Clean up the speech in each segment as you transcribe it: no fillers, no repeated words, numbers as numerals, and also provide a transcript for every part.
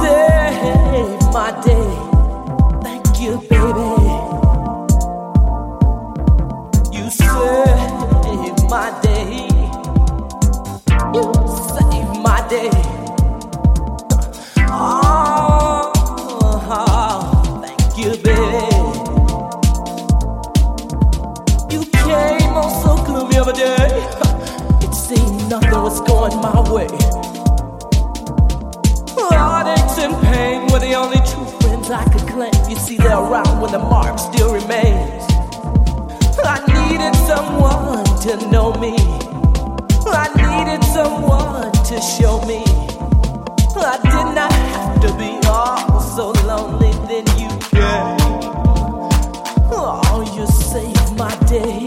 saved my day. Thank you, baby. You saved my day. You saved my day. Oh, thank you, baby. You came on so gloomy of a day. It seemed nothing was going my way. Heartaches and pain were the only true friends I could claim. You see, they're around when the mark still remains. I needed someone to know me. I needed someone to show me. I did not have to be all so lonely. Then you came. Oh, you saved my day.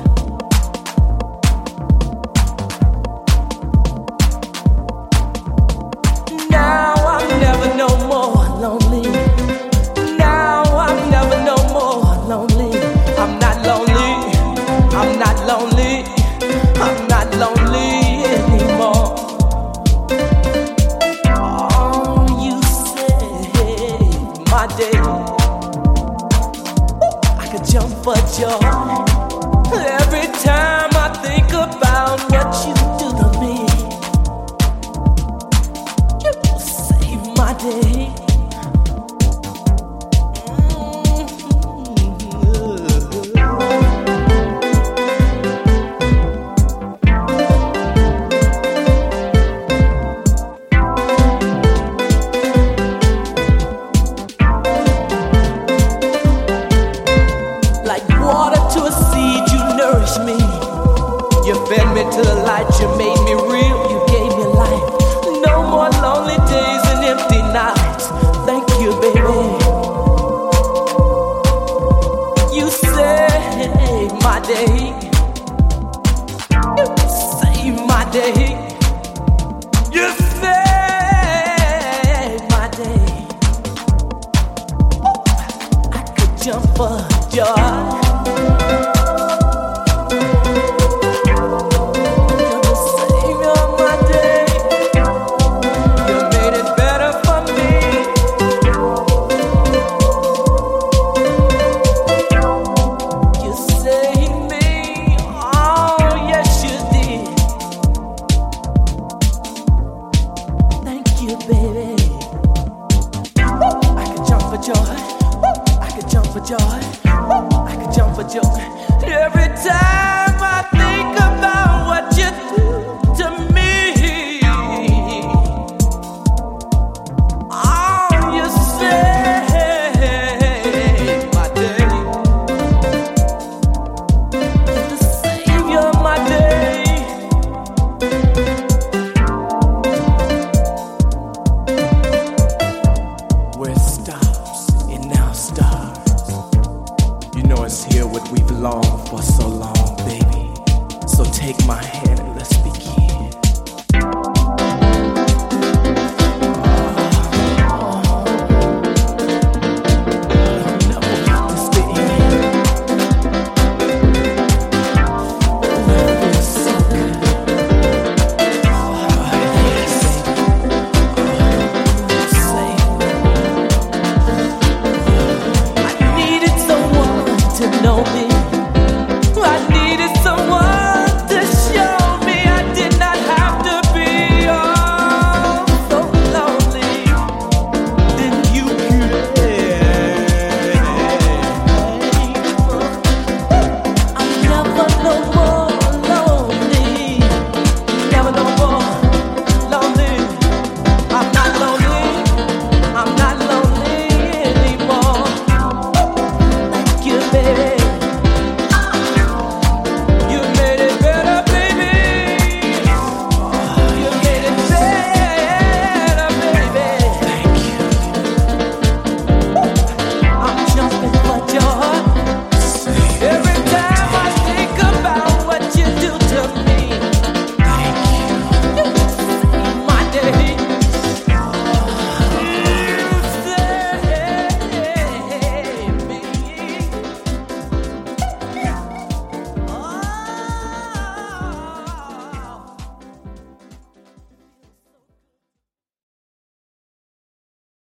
Now I'm never no more lonely. Now I'm never no more lonely. I'm not lonely. I'm not lonely. I'm not lonely anymore. Oh, you saved my day. I could jump for joy every time I think about what you do to me. You saved my day. You fed me to the light, you made me real, you gave me life. No more lonely days and empty nights. Thank you, baby. You saved my day. You saved my day. You saved my day. I could jump for joy. Joy. I could jump for joy every time I think about what you do to me. Oh, you saved my day. You're the savior of my day. Where stops, it now starts. You know it's here what we've longed for so long, baby. So take my hand